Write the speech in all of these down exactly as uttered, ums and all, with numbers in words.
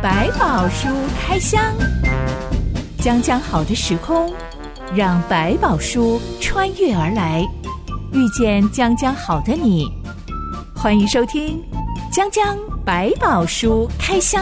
百宝书开箱，将将好的时空，让百宝书穿越而来，遇见将将好的你。欢迎收听将将百宝书开箱。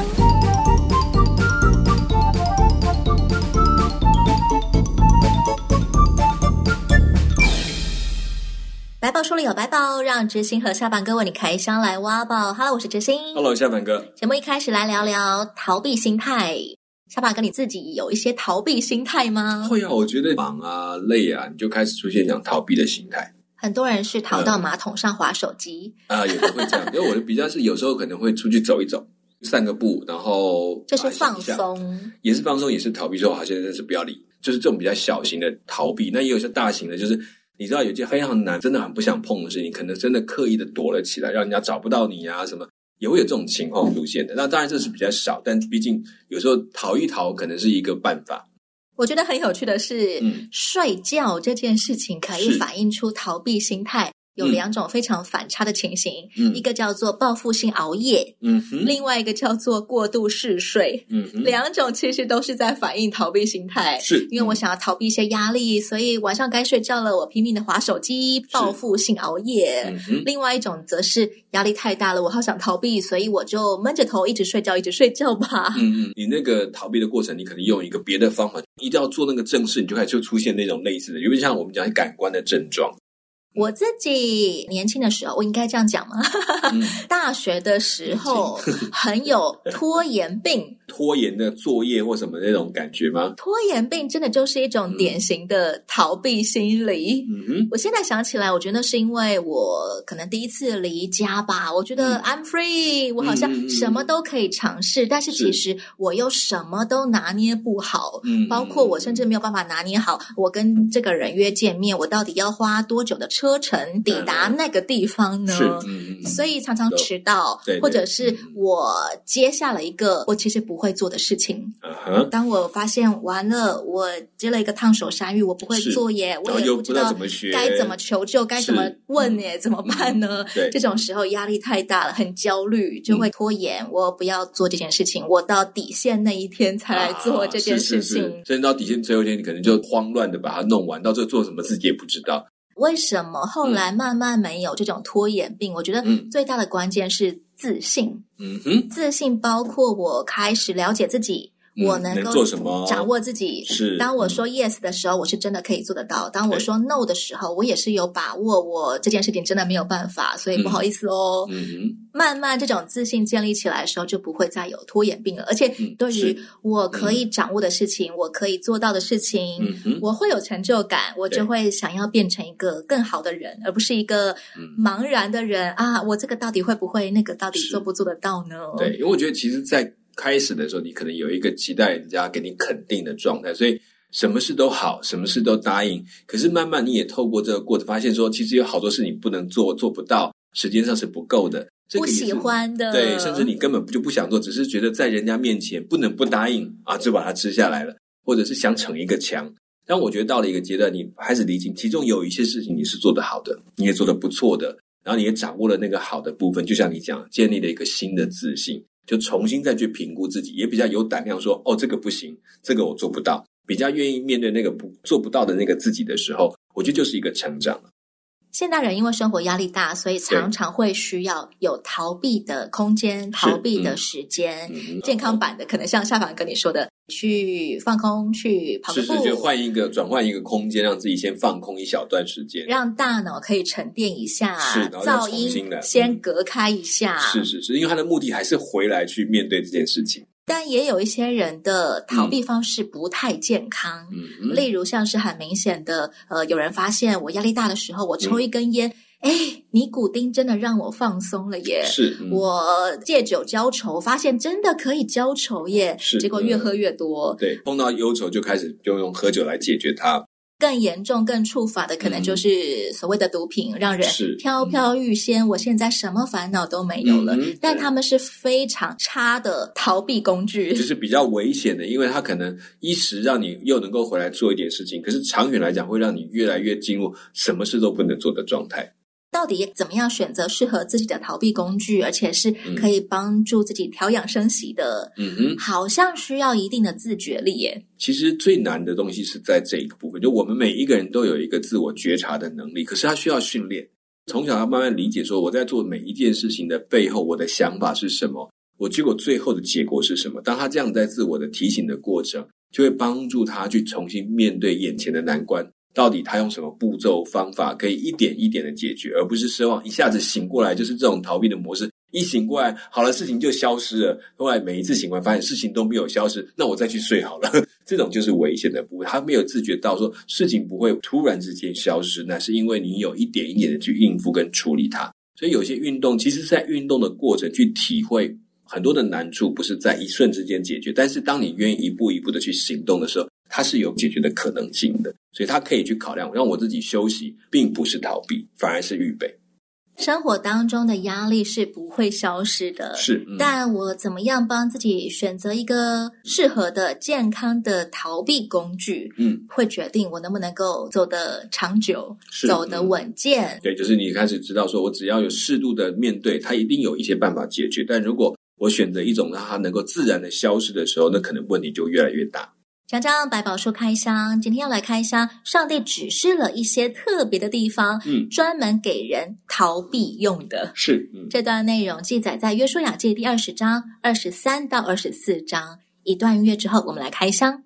百宝书里有百宝，让知心和下凡哥为你开箱来挖宝。Hello， 我是知心。 Hello， 下凡哥。 节目一开始来聊聊逃避心态。下凡哥，你自己有一些逃避心态吗？ 会啊，我觉得忙啊、累啊，你就开始出现这样逃避的心态。 很多人是逃到马桶上滑手机啊、呃呃，有的会这样。因为我的比较是有时候可能会出去走一走，散个步，然后这是放松， 也是放松，也是逃避。说好，现在是不要理，就是这种比较小型的逃避。那也有些大型的，就是你知道有件非常难，真的很不想碰的事情，可能真的刻意的躲了起来，让人家找不到你啊什么，也会有这种情况出现的。那当然这是比较少，但毕竟有时候逃一逃可能是一个办法。 我觉得很有趣的是、嗯、睡觉这件事情可以反映出逃避心态，有两种非常反差的情形、嗯、一个叫做报复性熬夜、嗯、另外一个叫做过度嗜睡、嗯、两种其实都是在反映逃避心态。 是因为我想要逃避一些压力，所以晚上该睡觉了，我拼命的滑手机，报复性熬夜、嗯、另外一种则是压力太大了，我好想逃避，所以我就闷着头一直睡觉一直睡觉吧。 嗯嗯，你那个逃避的过程，你可能用一个别的方法，一定要做那个正事，你就开始就出现那种类似的，有点像我们讲感官的症状。 我自己年轻的时候，我应该这样讲吗？嗯、大学的时候很有拖延病， 拖延的作业或什么那种感觉吗？ 拖延病真的就是一种典型的逃避心理。嗯、我现在想起来，我觉得是因为我可能第一次离家吧，我觉得 I'm free， 我好像什么都可以尝试、嗯、但是其实我又什么都拿捏不好、嗯、包括我甚至没有办法拿捏好我跟这个人约见面，我到底要花多久的车车程抵达那个地方呢？嗯、所以常常迟到，对对，或者是我接下了一个我其实不会做的事情。Uh-huh. 当我发现完了，我接了一个烫手山芋，我不会做耶，我也不知道该怎么求救，该怎么问耶，怎么办呢？嗯、这种时候压力太大了，很焦虑，就会拖延、嗯。我不要做这件事情，我到底线那一天才来做这件事情。 甚至、啊、到底线最后一天，你可能就慌乱的把它弄完，到最后做什么自己也不知道。 为什么后来慢慢没有这种拖延病、嗯、我觉得最大的关键是自信。嗯哼，自信包括我开始了解自己，嗯、我能够掌握自己。是，当我说 yes 的时候，我是真的可以做得到。当我说 no 的时候，我也是有把握，我这件事情真的没有办法，所以不好意思哦。嗯哼，慢慢这种自信建立起来的时候，就不会再有拖延病了。而且对于我可以掌握的事情、嗯、我可以做到的事情、嗯、我会有成就感，我就会想要变成一个更好的人，而不是一个茫然的人、嗯、啊，我这个到底会不会，那个到底做不做得到呢？ 对，因为我觉得其实在开始的时候，你可能有一个期待人家给你肯定的状态，所以什么事都好，什么事都答应。可是慢慢你也透过这个过程发现说，其实有好多事你不能做，做不到，时间上是不够的，这个、 不喜欢的， 对，甚至你根本就不想做，只是觉得在人家面前不能不答应啊，就把它吃下来了，或者是想逞一个强。但我觉得到了一个阶段，你开始理清，其中有一些事情你是做得好的，你也做得不错的，然后你也掌握了那个好的部分，就像你讲，建立了一个新的自信。就重新再去评估自己，也比较有胆量说，哦，这个不行，这个我做不到，比较愿意面对那个不做不到的那个自己的时候，我觉得就是一个成长了。 现代人因为生活压力大，所以常常会需要有逃避的空间、逃避的时间、嗯、健康版的可能像下凡跟你说的去放空，去跑个步， 是是，就换一个转换一个空间，让自己先放空一小段时间， 让大脑可以沉淀一下，是，然后噪音先隔开一下、 嗯、是是是，因为他的目的还是回来去面对这件事情。 但也有一些人的逃避方式不太健康、嗯、例如像是很明显的呃，有人发现我压力大的时候我抽一根烟、嗯、诶尼古丁真的让我放松了耶， 是、嗯、 我借酒浇愁，发现真的可以浇愁耶，是，结果越喝越多、 嗯、对，碰到忧愁就开始就用喝酒来解决它。 更严重更触法的可能就是所谓的毒品、嗯、让人飘飘欲仙、嗯、我现在什么烦恼都没有了、嗯、但他们是非常差的逃避工具， 就是比较危险的，因为它可能一时让你又能够回来做一点事情，可是长远来讲会让你越来越进入什么事都不能做的状态。 到底怎么样选择适合自己的逃避工具，而且是可以帮助自己调养生息的，嗯哼，好像需要一定的自觉力耶。 其实最难的东西是在这一个部分，就我们每一个人都有一个自我觉察的能力，可是它需要训练。从小要慢慢理解说，我在做每一件事情的背后，我的想法是什么，我结果最后的结果是什么。当他这样在自我的提醒的过程，就会帮助他去重新面对眼前的难关，到底他用什么步骤方法可以一点一点的解决，而不是奢望一下子醒过来，就是这种逃避的模式，一醒过来好了，事情就消失了，后来每一次醒过来发现事情都没有消失，那我再去睡好了，这种就是危险的部分。他没有自觉到说事情不会突然之间消失，那是因为你有一点一点的去应付跟处理它。所以有些运动其实在运动的过程去体会很多的难处，不是在一瞬之间解决，但是当你愿意一步一步的去行动的时候，它是有解决的可能性的。所以它可以去考量，让我自己休息并不是逃避，反而是预备。 生活当中的压力是不会消失的， 是、嗯、但我怎么样帮自己选择一个适合的健康的逃避工具，嗯，会决定我能不能够走得长久，走得稳健、嗯、 对，就是你开始知道说我只要有适度的面对它，一定有一些办法解决，但如果我选择一种让它能够自然的消失的时候，那可能问题就越来越大。 讲讲百宝书开箱，今天要来开箱上帝指示了一些特别的地方，嗯，专门给人逃避用的。 是、嗯、 这段内容记载在约书亚记第二十章二十三到二十四章。一段音乐之后，我们来开箱。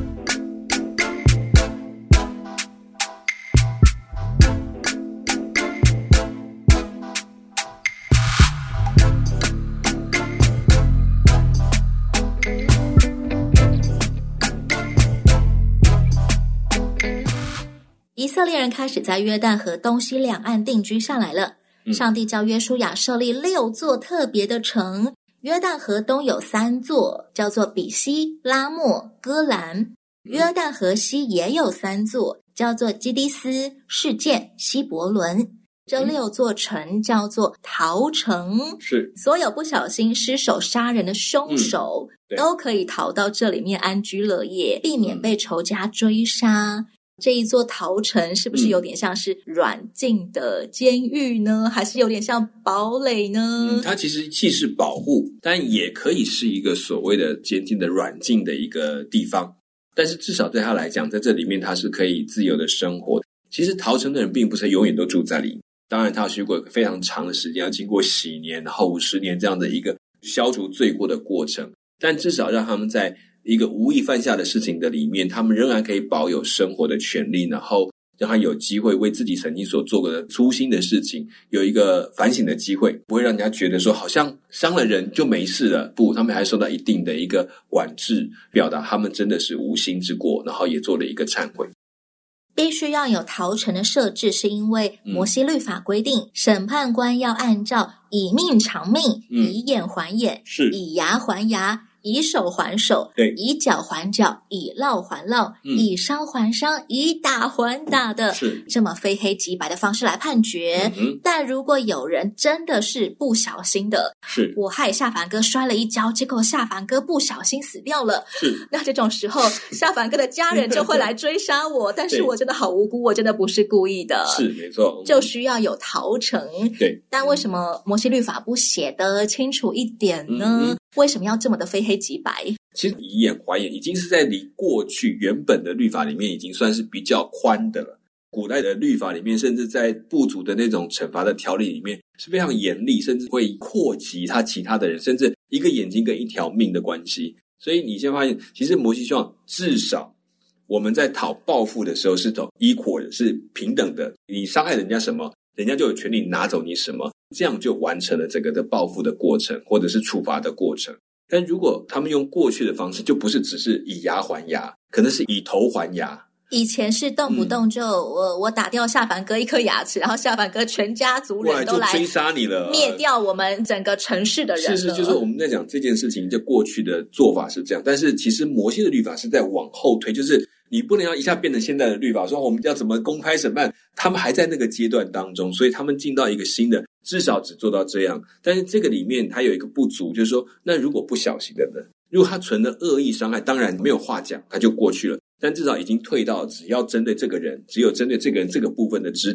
以色列人开始在约旦河东西两岸定居下来了。上帝叫约书亚设立六座特别的城，约旦河东有三座，叫做比西、拉末、哥兰；约旦河西也有三座，叫做基迪斯、示剑、希伯伦。这六座城叫做逃城， 是所有不小心失手杀人的凶手、嗯、都可以逃到这里面安居乐业，避免被仇家追杀。这一座逃城是不是有点像是软禁的监狱呢、嗯、还是有点像堡垒呢、 嗯、它其实既是保护，但也可以是一个所谓的监禁的软禁的一个地方，但是至少对他来讲，在这里面他是可以自由的生活。其实逃城的人并不是永远都住在里面，当然他要经过非常长的时间，要经过洗年然后五十年这样的一个消除罪过的过程，但至少让他们在一个无意犯下的事情的里面，他们仍然可以保有生活的权利，然后让他有机会为自己曾经所做过的粗心的事情有一个反省的机会，不会让人家觉得说好像伤了人就没事了，不，他们还受到一定的一个管制，表达他们真的是无心之过，然后也做了一个忏悔。 必须要有逃城的设置，是因为摩西律法规定、嗯、审判官要按照以命偿命、嗯、以眼还眼， 是以牙还牙，以手还手， 对， 以脚还脚，以烙还烙、嗯、以伤还伤，以打还打的， 是这么非黑即白的方式来判决、嗯、但如果有人真的是不小心的， 是我害夏凡哥摔了一跤，结果夏凡哥不小心死掉了， 是那这种时候夏凡哥的家人就会来追杀我但是我真的好无辜，我真的不是故意的， 是没错， 就需要有逃城。 对， 但为什么摩西律法不写得清楚一点呢、嗯、为什么要这么的非黑即白？ 其实以眼还眼已经是在离过去原本的律法里面已经算是比较宽的了。古代的律法里面，甚至在部族的那种惩罚的条例里面是非常严厉，甚至会扩及他其他的人，甚至一个眼睛跟一条命的关系。所以你先发现，其实摩西希望至少我们在讨报复的时候是走 equal 的，是平等的，你伤害人家什么，人家就有权利拿走你什么，这样就完成了整个的报复的过程，或者是处罚的过程。但如果他们用过去的方式，就不是只是以牙还牙，可能是以头还牙。 以前是动不动就、嗯、我我打掉夏凡哥一颗牙齿，然后夏凡哥全家族人都来追杀你了， 灭掉我们整个城市的人了。 是是，就是我们在讲这件事情，就过去的做法是这样，但是其实摩西的律法是在往后推，就是你不能要一下变成现在的律法，说我们要怎么公开审判，他们还在那个阶段当中，所以他们进到一个新的，至少只做到这样。但是这个里面它有一个不足，就是说那如果不小心的人，如果他存了恶意伤害，当然没有话讲，他就过去了，但至少已经退到只要针对这个人，只有针对这个人这个部分的肢体，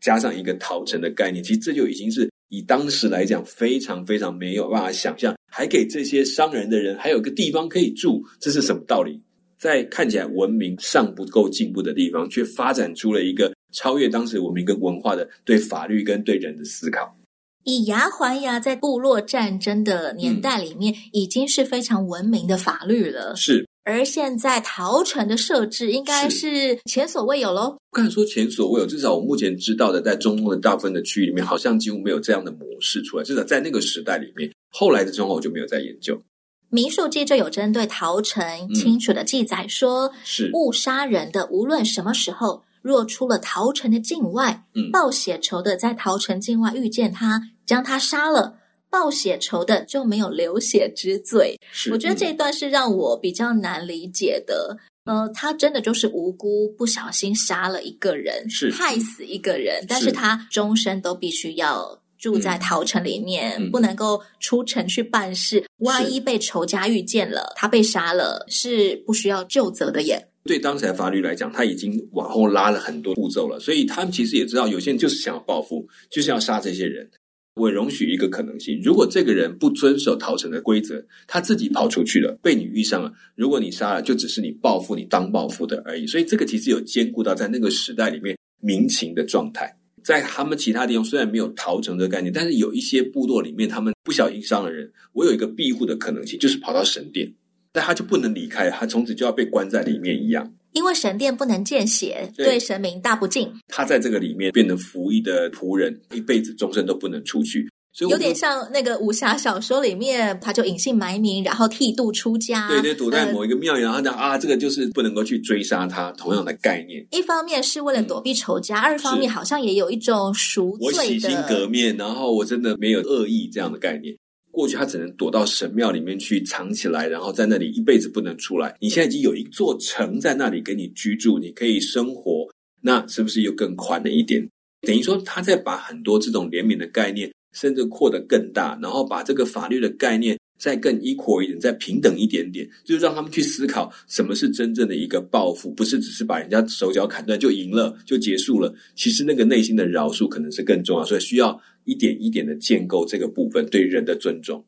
加上一个逃城的概念，其实这就已经是以当时来讲非常非常没有办法想象，还给这些商人的人还有个地方可以住，这是什么道理？在看起来文明尚不够进步的地方，却发展出了一个超越当时文明跟文化的对法律跟对人的思考。 以牙还牙，在部落战争的年代里面、嗯、已经是非常文明的法律了。 是。 而现在逃城的设置应该是前所未有咯。 不敢说前所未有，至少我目前知道的在中东的大部分的区域里面好像几乎没有这样的模式出来，至少在那个时代里面。后来的状况我就没有再研究。 民数记就有针对逃城清楚的记载说、嗯、 是误杀人的无论什么时候，若出了逃城的境外、嗯、报血仇的在逃城境外遇见他，将他杀了，报血仇的就没有流血之罪。我觉得这一段是让我比较难理解的。呃，他真的就是无辜不小心杀了一个人， 是害死一个人，但是他终身都必须要住在逃城里面、嗯、不能够出城去办事，万一被仇家遇见了，他被杀了，是不需要究责的耶。 对当时的法律来讲，他已经往后拉了很多步骤了，所以他们其实也知道有些人就是想要报复，就是要杀这些人。我容许一个可能性，如果这个人不遵守逃城的规则，他自己跑出去了，被你遇上了，如果你杀了，就只是你报复，你当报复的而已。所以这个其实有兼顾到在那个时代里面民情的状态。在他们其他地方虽然没有逃城的概念，但是有一些部落里面他们不小心伤了人，我有一个庇护的可能性，就是跑到神殿，但他就不能离开，他从此就要被关在里面一样。 因为神殿不能见血， 对, 对神明大不敬， 他在这个里面变成服役的仆人，一辈子终身都不能出去。所以有点像那个武侠小说里面，他就隐姓埋名，然后剃度出家， 对对，躲在某一个庙，呃、然后讲啊，这个就是不能够去追杀他，同样的概念。 一方面是为了躲避仇家、嗯、二方面好像也有一种赎罪的， 我洗心革面，然后我真的没有恶意这样的概念。过去他只能躲到神庙里面去藏起来，然后在那里一辈子不能出来。你现在已经有一座城在那里给你居住，你可以生活，那是不是又更宽了一点？等于说他在把很多这种怜悯的概念甚至扩得更大，然后把这个法律的概念再更 equal 一点，再平等一点点，就让他们去思考什么是真正的一个报复，不是只是把人家手脚砍断就赢了就结束了，其实那个内心的饶恕可能是更重要，所以需要一点一点的建构这个部分对人的尊重。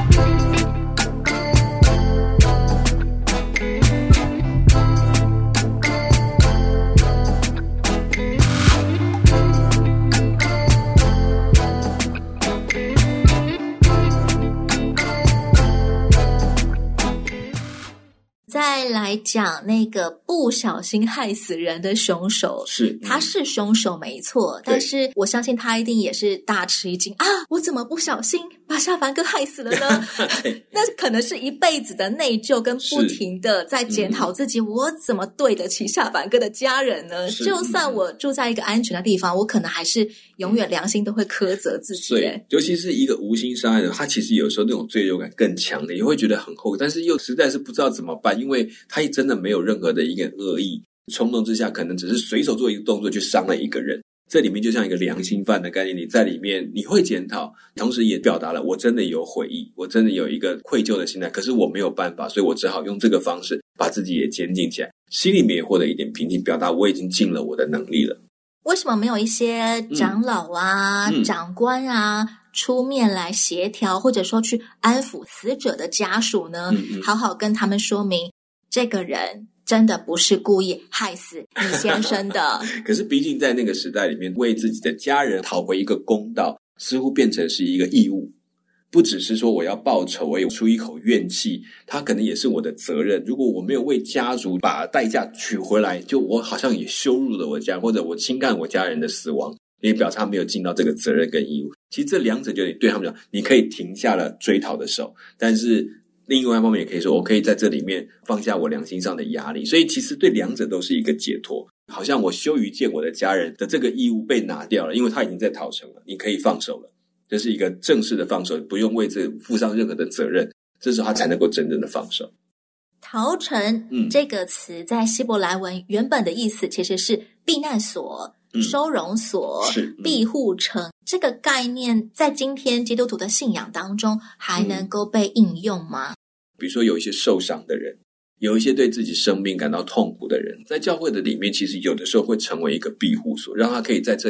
再来讲那个不小心害死人的凶手， 是、嗯、 他是凶手没错，但是我相信他一定也是大吃一惊啊！我怎么不小心把夏凡哥害死了呢？那可能是一辈子的内疚跟不停的在检讨自己、嗯、我怎么对得起夏凡哥的家人呢？就算我住在一个安全的地方，我可能还是永远良心都会苛责自己。 对，尤其是一个无心伤害的，他其实有时候那种罪疚感更强的，也会觉得很后悔，但是又实在是不知道怎么办，因为他真的没有任何的一个恶意，冲动之下可能只是随手做一个动作去伤了一个人。这里面就像一个良心犯的概念，你在里面你会检讨，同时也表达了我真的有悔意，我真的有一个愧疚的心态，可是我没有办法，所以我只好用这个方式把自己也坚定起来，心里面也获得一点平静，表达我已经尽了我的能力了。 为什么没有一些长老啊、嗯、长官啊出面来协调，或者说去安抚死者的家属呢？嗯嗯，好好跟他们说明这个人真的不是故意害死李先生的。 可是毕竟在那个时代里面，为自己的家人讨回一个公道似乎变成是一个义务，不只是说我要报仇，我有出一口怨气，他可能也是我的责任。如果我没有为家族把代价取回来，就我好像也羞辱了我家，或者我轻看我家人的死亡，也表示他没有尽到这个责任跟义务。其实这两者就对他们讲，你可以停下了追讨的手，但是另外一方面也可以说，我可以在这里面放下我良心上的压力，所以其实对两者都是一个解脱。好像我羞于见我的家人的这个义务被拿掉了，因为他已经在逃城了，你可以放手了，这是一个正式的放手，不用为这负上任何的责任，这时候他才能够真正的放手。 逃城、嗯、这个词在希伯来文原本的意思其实是避难所、嗯、收容所、 是、嗯、 庇护城，这个概念在今天基督徒的信仰当中还能够被应用吗？ 比如说有一些受伤的人，有一些对自己生命感到痛苦的人，在教会的里面其实有的时候会成为一个庇护所，让他可以在这里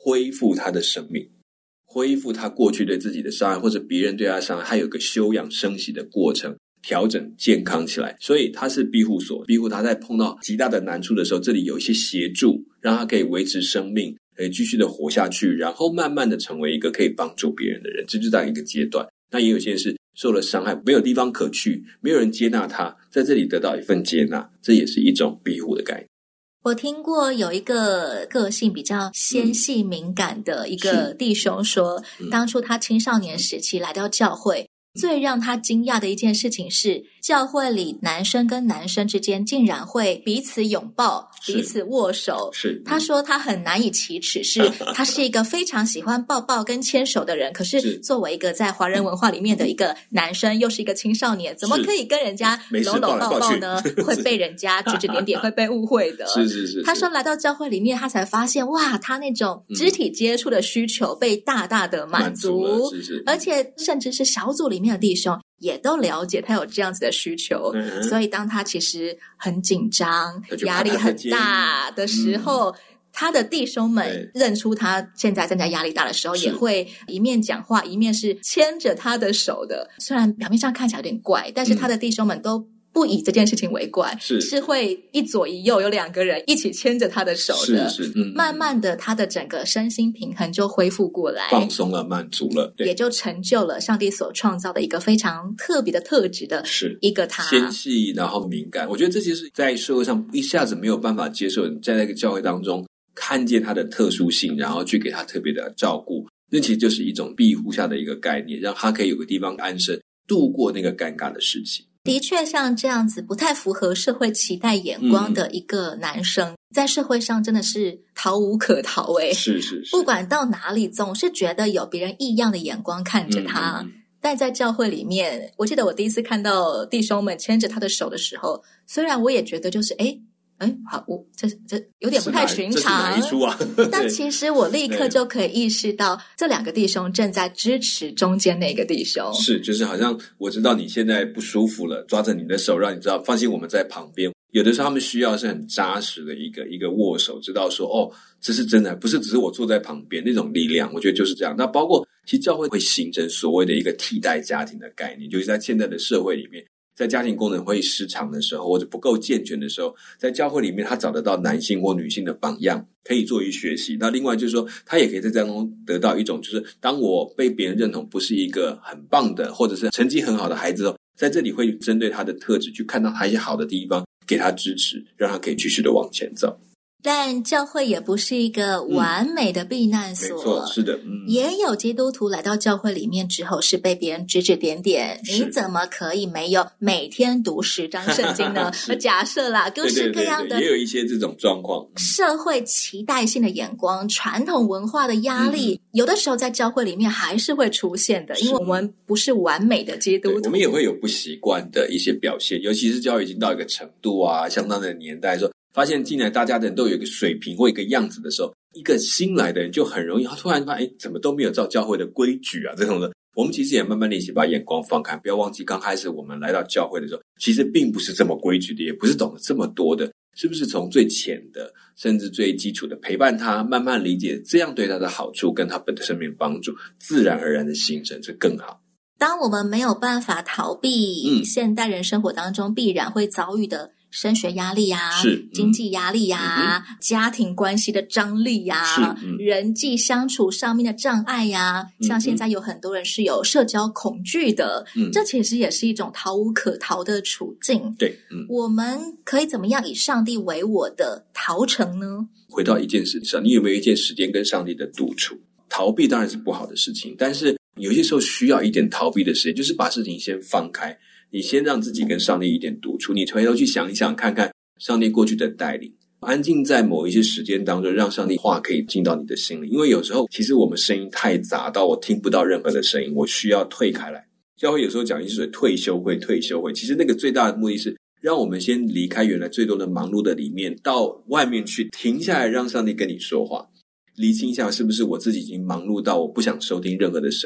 恢复他的生命，恢复他过去对自己的伤害或者别人对他的伤害，他有个休养生息的过程，调整健康起来。所以他是庇护所，庇护他在碰到极大的难处的时候，这里有一些协助，让他可以维持生命，可以继续的活下去，然后慢慢的成为一个可以帮助别人的人，这就是这样一个阶段。那也有些人是受了伤害，没有地方可去，没有人接纳他，在这里得到一份接纳，这也是一种庇护的概念。 我听过有一个个性比较纤细敏感的一个弟兄说，嗯、当初他青少年时期来到教会，最让他惊讶的一件事情是，教会里男生跟男生之间竟然会彼此拥抱，彼此握手。 是， 他说他很难以启齿，是他是一个非常喜欢抱抱跟牵手的人，可是作为一个在华人文化里面的一个男生，又是一个青少年，怎么可以跟人家搂搂抱抱呢？会被人家指指点点，会被误会的。 是是 是, 是。 他说来到教会里面，他才发现，哇，他那种肢体接触的需求被大大的满足， 满足是是， 而且甚至是小组里面的弟兄也都了解他有这样子的需求，嗯、所以当他其实很紧张、压力很大的时候，嗯、他的弟兄们认出他现在正在压力大的时候，也会一面讲话一面是牵着他的手的。虽然表面上看起来有点怪，但是他的弟兄们都不以这件事情为怪，是是会一左一右有两个人一起牵着他的手的， 是是、嗯、 慢慢的他的整个身心平衡就恢复过来， 放松了，满足了， 也就成就了上帝所创造的一个非常特别的特质的一个他， 纤细然后敏感。我觉得这些是在社会上一下子没有办法接受，在那个教会当中看见他的特殊性，然后去给他特别的照顾，那其实就是一种庇护下的一个概念，让他可以有个地方安身，度过那个尴尬的事情。 的确像这样子不太符合社会期待眼光的一个男生，嗯、在社会上真的是逃无可逃诶、欸、 是是是， 不管到哪里总是觉得有别人异样的眼光看着他。嗯、但在教会里面，我记得我第一次看到弟兄们牵着他的手的时候，虽然我也觉得就是诶哎，好，我这这有点不太寻常， 这是哪一出啊？ 但其实我立刻就可以意识到，这两个弟兄正在支持中间那个弟兄。 是，就是好像我知道你现在不舒服了，抓着你的手，让你知道，放心，我们在旁边。有的时候他们需要是很扎实的一个一个握手，知道说哦，这是真的，不是只是我坐在旁边那种力量。我觉得就是这样。那包括其实教会会形成所谓的一个替代家庭的概念，就是在现在的社会里面。在家庭功能会失常的时候，或者不够健全的时候，在教会里面他找得到男性或女性的榜样，可以作为学习。那另外就是说，他也可以在当中得到一种，就是当我被别人认同不是一个很棒的，或者是成绩很好的孩子，在这里会针对他的特质去看到他一些好的地方，给他支持，让他可以继续的往前走。 但教会也不是一个完美的避难所， 嗯、没错，是的，嗯， 也有基督徒来到教会里面之后是被别人指指点点，你怎么可以没有每天读十章圣经呢？假设啦，各式各样的， 对对对对，也有一些这种状况， 社会期待性的眼光、传统文化的压力，嗯、有的时候在教会里面还是会出现的，因为我们不是完美的基督徒， 我们也会有不习惯的一些表现，尤其是教会已经到一个程度啊，相当的年代的时候。发现进来大家的人都有一个水平或一个样子的时候，一个新来的人就很容易他突然发现，诶，怎么都没有照教会的规矩啊，这种的。我们其实也慢慢练习把眼光放开，不要忘记刚开始我们来到教会的时候，其实并不是这么规矩的，也不是懂得这么多的，是不是从最浅的甚至最基础的陪伴他，慢慢理解，这样对他的好处跟他本身面帮助，自然而然的形成，这更好。 当我们没有办法逃避现代人生活当中必然会遭遇的升学压力啊， 是、嗯、 经济压力啊、嗯、家庭关系的张力啊、嗯、人际相处上面的障碍啊、嗯、像现在有很多人是有社交恐惧的、嗯、这其实也是一种逃无可逃的处境。 对、嗯、 我们可以怎么样以上帝为我的逃城呢？ 回到一件事上，你有没有一件时间跟上帝的独处？逃避当然是不好的事情，但是有些时候需要一点逃避的时间，就是把事情先放开，你先让自己跟上帝一点独处，你回头去想一想，看看上帝过去的带领，安静在某一些时间当中，让上帝话可以进到你的心里。因为有时候其实我们声音太杂到我听不到任何的声音，我需要退开来。教会有时候讲一些退休会退休会，其实那个最大的目的是让我们先离开原来最多的忙碌的里面，到外面去停下来，让上帝跟你说话，厘清一下是不是我自己已经忙碌到我不想收听任何的声音，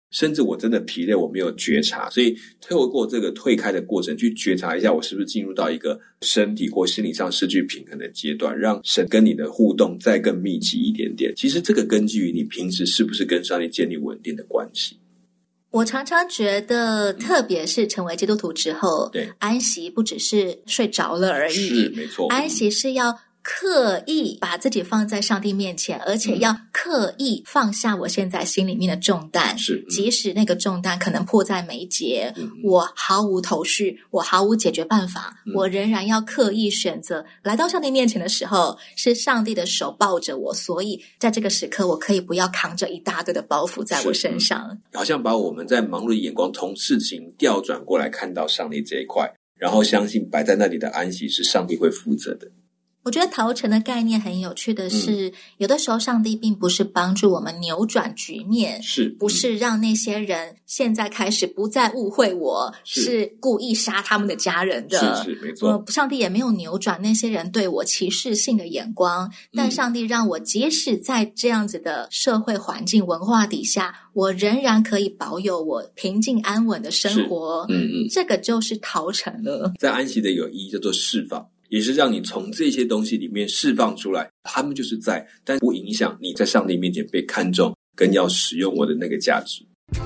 甚至我真的疲累我没有觉察，所以透过这个退开的过程去觉察一下我是不是进入到一个身体或心理上失去平衡的阶段，让神跟你的互动再更密集一点点。其实这个根基于你平时是不是跟上帝建立稳定的关系。 我常常觉得特别是成为基督徒之后， 对， 安息不只是睡着了而已， 是没错， 安息是要刻意把自己放在上帝面前，而且要刻意放下我现在心里面的重担， 是、嗯、 即使那个重担可能迫在眉睫、嗯、我毫无头绪，我毫无解决办法、嗯、我仍然要刻意选择来到上帝面前的时候，是上帝的手抱着我，所以在这个时刻我可以不要扛着一大堆的包袱在我身上、嗯、 好像把我们在忙碌的眼光从事情调转过来看到上帝这一块，然后相信摆在那里的安息是上帝会负责的。 我觉得逃城的概念很有趣的是、嗯、有的时候上帝并不是帮助我们扭转局面， 是不是让那些人现在开始不再误会我 是, 是故意杀他们的家人的， 是是没错、 呃、上帝也没有扭转那些人对我歧视性的眼光、嗯、但上帝让我即使在这样子的社会环境文化底下，我仍然可以保有我平静安稳的生活， 嗯嗯， 这个就是逃城了。 在安息的有意义叫做释放，也是让你从这些东西里面释放出来，他们就是在，但不影响你在上帝面前被看重跟要使用我的那个价值。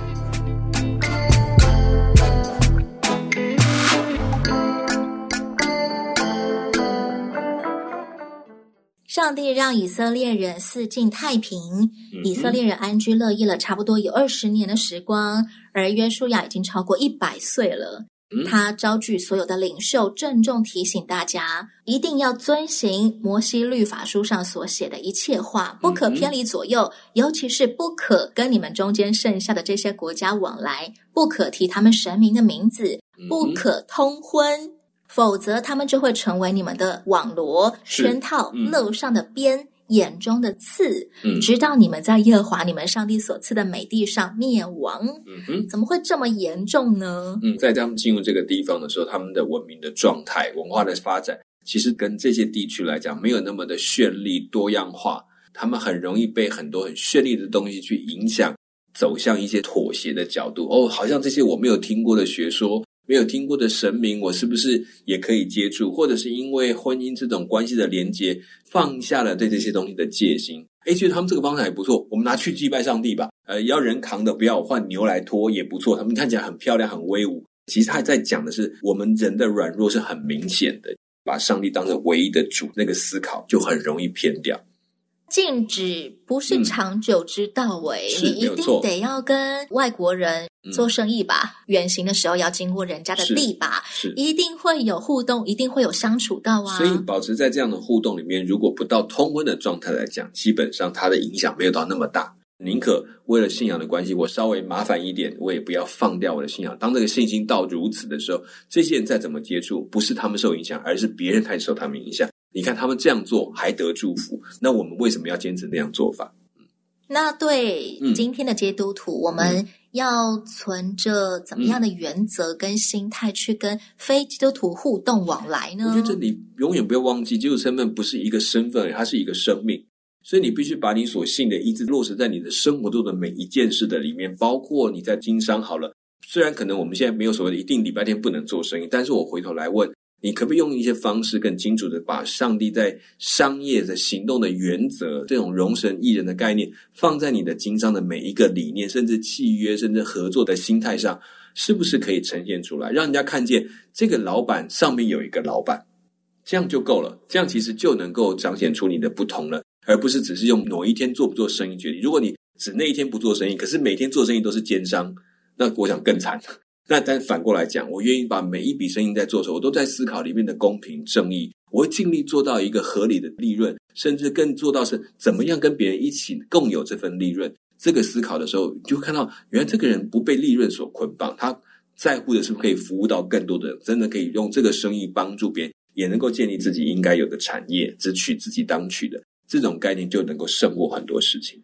上帝让以色列人四境太平、嗯、以色列人安居乐业了差不多有二十年的时光，而约书亚已经超过一百岁了。他召集所有的领袖，郑重提醒大家一定要遵行摩西律法书上所写的一切话，不可偏离左右、嗯、尤其是不可跟你们中间剩下的这些国家往来，不可提他们神明的名字，不可通婚、嗯、否则他们就会成为你们的网罗、圈套、肋上的鞭、眼中的刺、嗯、直到你们在耶和华你们上帝所赐的美地上灭亡、嗯、哼，怎么会这么严重呢？ 嗯，在他们进入这个地方的时候，他们的文明的状态、文化的发展其实跟这些地区来讲没有那么的绚丽多样化，他们很容易被很多很绚丽的东西去影响，走向一些妥协的角度。哦，好像这些我没有听过的学说，没有听过的神明，我是不是也可以接触？或者是因为婚姻这种关系的连结，放下了对这些东西的戒心。诶，觉得他们这个方法也不错，我们拿去祭拜上帝吧。呃，要人扛的，不要换牛来拖也不错。他们看起来很漂亮，很威武。其实他在讲的是，我们人的软弱是很明显的，把上帝当成唯一的主，那个思考就很容易偏掉。 禁止不是长久之道诶、欸嗯、你一定得要跟外国人做生意吧、嗯、远行的时候要经过人家的地吧，是一定会有互动，一定会有相处到啊。 所以保持在这样的互动里面，如果不到通婚的状态来讲，基本上它的影响没有到那么大。宁可为了信仰的关系，我稍微麻烦一点，我也不要放掉我的信仰。当这个信心到如此的时候，这些人再怎么接触，不是他们受影响，而是别人开始受他们影响。你看他们这样做还得祝福，那我们为什么要坚持那样做法？ 那对今天的基督徒、嗯、我们要存着怎么样的原则跟心态去跟非基督徒互动往来呢？ 我觉得你永远不要忘记，基督身份不是一个身份，它是一个生命，所以你必须把你所信的一直落实在你的生活中的每一件事的里面，包括你在经商好了，虽然可能我们现在没有所谓的一定礼拜天不能做生意，但是我回头来问你，可不可以用一些方式更清楚的把上帝在商业的行动的原则，这种容神益人的概念放在你的经商的每一个理念，甚至契约，甚至合作的心态上，是不是可以呈现出来，让人家看见这个老板上面有一个老板，这样就够了，这样其实就能够彰显出你的不同了，而不是只是用某一天做不做生意决定。如果你只那一天不做生意，可是每天做生意都是奸商，那我想更惨。那但反过来讲，我愿意把每一笔生意在做的时候，我都在思考里面的公平正义，我会尽力做到一个合理的利润，甚至更做到是怎么样跟别人一起共有这份利润。这个思考的时候，你就会看到原来这个人不被利润所捆绑，他在乎的是不是可以服务到更多的人，真的可以用这个生意帮助别人，也能够建立自己应该有的产业，只取自己当取的，这种概念就能够胜过很多事情。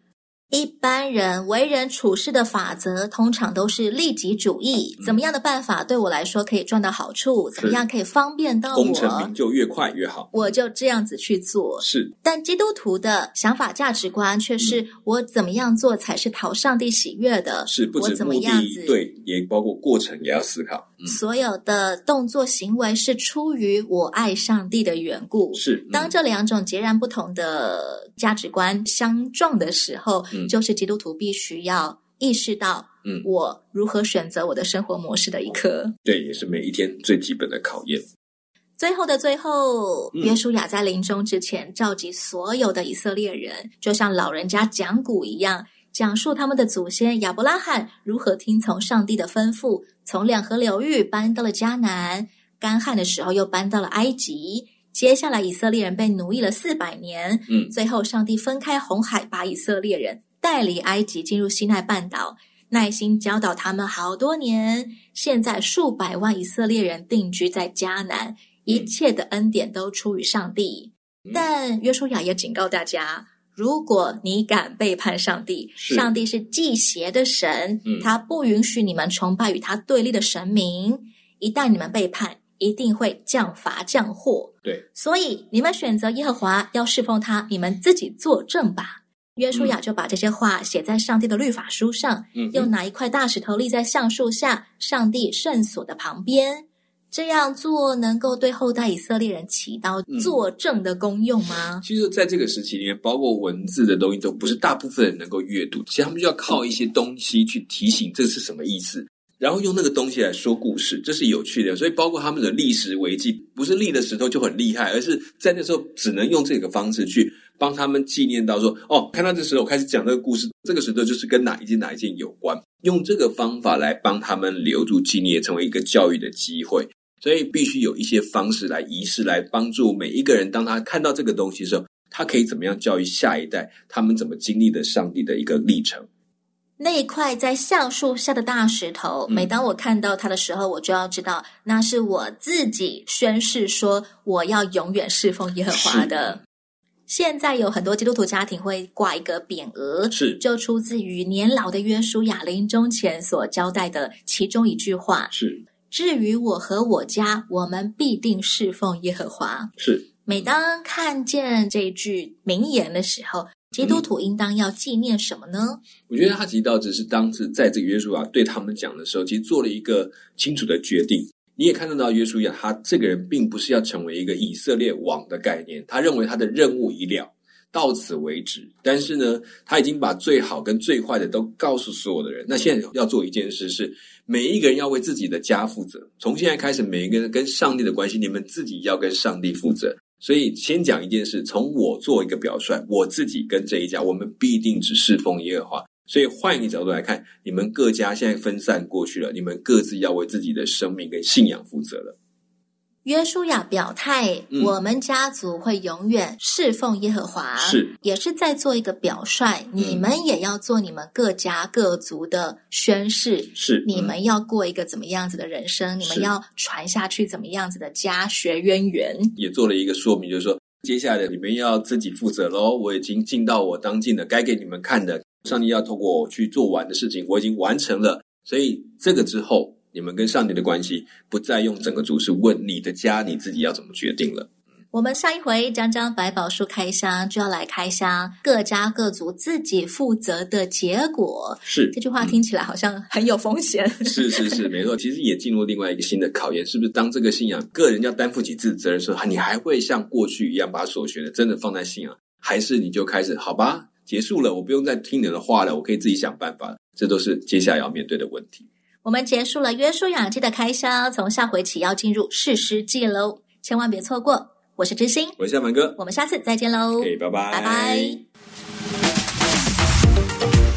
一般人为人处事的法则通常都是利己主义，怎么样的办法对我来说可以赚到好处，怎么样可以方便到我， 功成名就越快越好， 我就这样子去做。 是， 但基督徒的想法价值观却是、嗯、我怎么样做才是讨上帝喜悦的， 是，不止目的对，也包括过程也要思考、嗯、 所有的动作行为是出于我爱上帝的缘故。 是、嗯、 当这两种截然不同的价值观相撞的时候、嗯、就是基督徒必须要意识到嗯，我如何选择我的生活模式的一刻。 对，也是每一天最基本的考验。 最后的最后，约书亚在临终之前召集所有的以色列人，就像老人家讲古一样，讲述他们的祖先亚伯拉罕如何听从上帝的吩咐，从两河流域搬到了迦南，干旱的时候又搬到了埃及。接下来以色列人被奴役了四百年，嗯，最后上帝分开红海，把以色列人带离埃及，进入西奈半岛，耐心教导他们好多年。现在数百万以色列人定居在迦南，一切的恩典都出于上帝。嗯、但约书亚也警告大家，如果你敢背叛上帝，上帝是忌邪的神、嗯、他不允许你们崇拜与他对立的神明，一旦你们背叛，一定会降罚降祸。 对， 所以你们选择耶和华要侍奉他，你们自己作证吧。约书亚就把这些话写在上帝的律法书上、嗯、又拿一块大石头立在橡树下上帝圣所的旁边。这样做能够对后代以色列人起到作证的功用吗、 嗯、其实在这个时期里面，包括文字的东西都不是大部分人能够阅读，其实他们就要靠一些东西去提醒这是什么意思，然后用那个东西来说故事，这是有趣的。所以包括他们的历史维记，不是立的石头就很厉害，而是在那时候只能用这个方式去帮他们纪念到说，哦，看到这石头开始讲这个故事，这个石头就是跟哪一件哪一件有关，用这个方法来帮他们留住纪念，成为一个教育的机会。所以必须有一些方式来仪式来帮助每一个人，当他看到这个东西的时候，他可以怎么样教育下一代，他们怎么经历的上帝的一个历程。 那一块在橡树下的大石头、嗯、每当我看到它的时候，我就要知道那是我自己宣誓说我要永远侍奉耶和华的。现在有很多基督徒家庭会挂一个匾额， 是就出自于年老的约书亚临终前所交代的其中一句话， 是至于我和我家，我们必定侍奉耶和华。 是每当看见这句名言的时候，基督徒应当要纪念什么呢？ 嗯、我觉得他提到只是当时在这个约书亚对他们讲的时候，其实做了一个清楚的决定。你也看得到约书亚他这个人并不是要成为一个以色列王的概念，他认为他的任务已了，到此为止。但是呢，他已经把最好跟最坏的都告诉所有的人。那现在要做一件事是，每一个人要为自己的家负责。从现在开始，每一个人跟上帝的关系，你们自己要跟上帝负责。所以先讲一件事，从我做一个表率，我自己跟这一家，我们必定只侍奉耶和华。所以换一个角度来看，你们各家现在分散过去了，你们各自要为自己的生命跟信仰负责了。 约书亚表态、嗯、我们家族会永远侍奉耶和华， 是也是在做一个表率、嗯、你们也要做你们各家各族的宣誓， 是你们要过一个怎么样子的人生，你们要传下去怎么样子的家学渊源。 也做了一个说明，就是说接下来的你们要自己负责咯，我已经尽到我当尽的该给你们看的，上帝要透过我去做完的事情我已经完成了。所以这个之后你们跟上帝的关系不再用整个主事问你的家你自己要怎么决定了。 我们下一回张张百宝书开箱就要来开箱各家各族自己负责的结果。 是， 这句话听起来好像很有风险、 嗯、是是是没错。其实也进入另外一个新的考验，是不是当这个信仰个人要担负起自己责任的时候，你还会像过去一样把所学的真的放在信仰，还是你就开始好吧结束了，我不用再听你的话了，我可以自己想办法了。这都是接下来要面对的问题。 我们结束了约书亚记的开箱，从下回起要进入士师记喽，千万别错过。我是知心， 我是夏凡哥， 我们下次再见喽。 OK，拜拜， 拜拜。